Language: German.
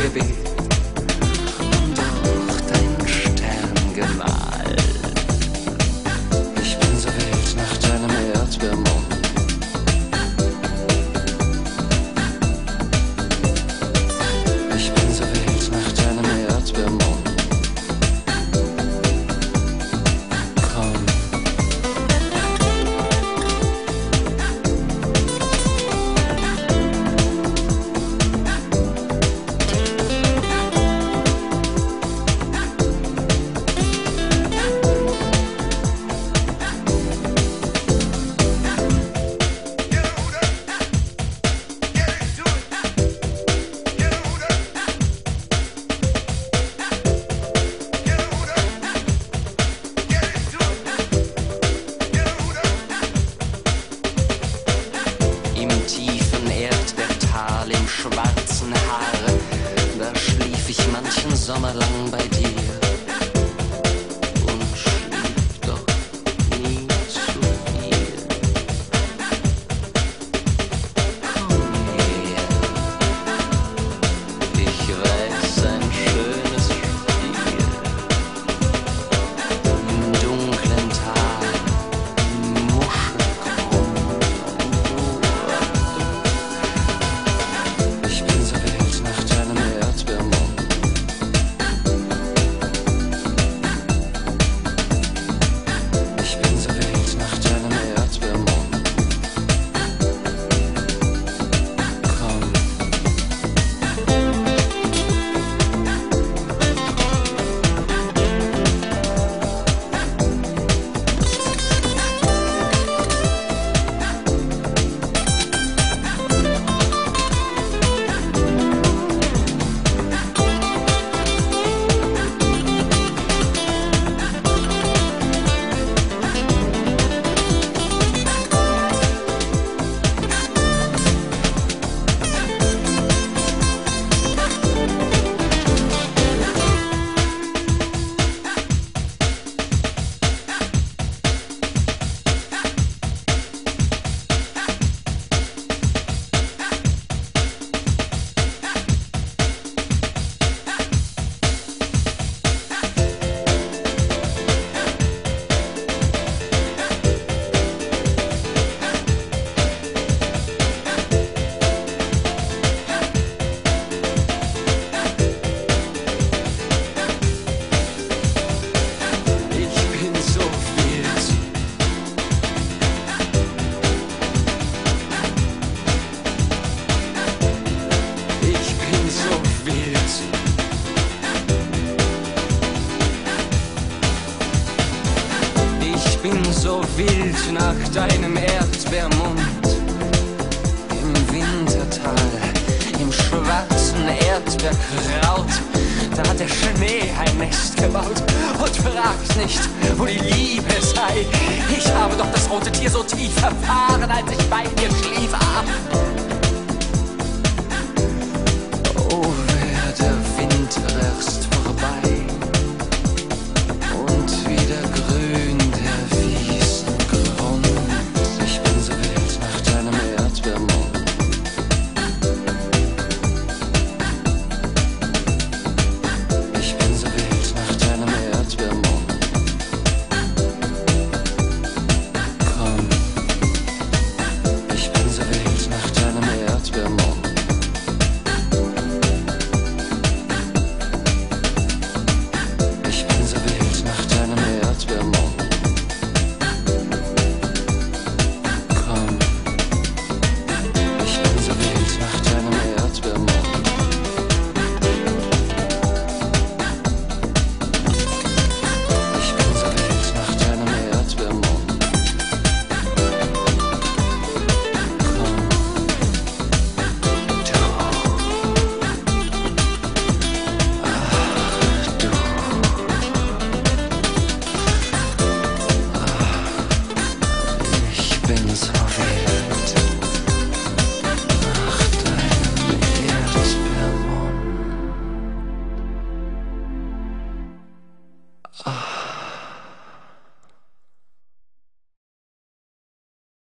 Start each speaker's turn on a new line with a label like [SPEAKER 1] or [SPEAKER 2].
[SPEAKER 1] Gebet und auch dein Stern gemalt. Ich bin so wild nach deinem Erdbeermond. Ich bin so wild nach deinem Erdbeermond. Komm. Im tiefen Erdbeertal, im schwarzen Haar, da schlief ich manchen Sommer lang bei dir und schlief doch nie zu viel. Komm her, ich weiß ein schönes Spiel. Im dunklen Tal, Muschelkrumm und du. Ich bin so wild nach deinem Erdbeermond. Ich bin so wild nach deinem Erdbeermond. Komm. Ich bin so wild nach deinem Erdbeermund. Im Wintertal, im schwarzen Erdbeerkraut, da hat der Schnee ein Nest gebaut. Und fragt nicht, wo die Liebe sei. Ich habe doch das rote Tier so tief erfahren, als ich bei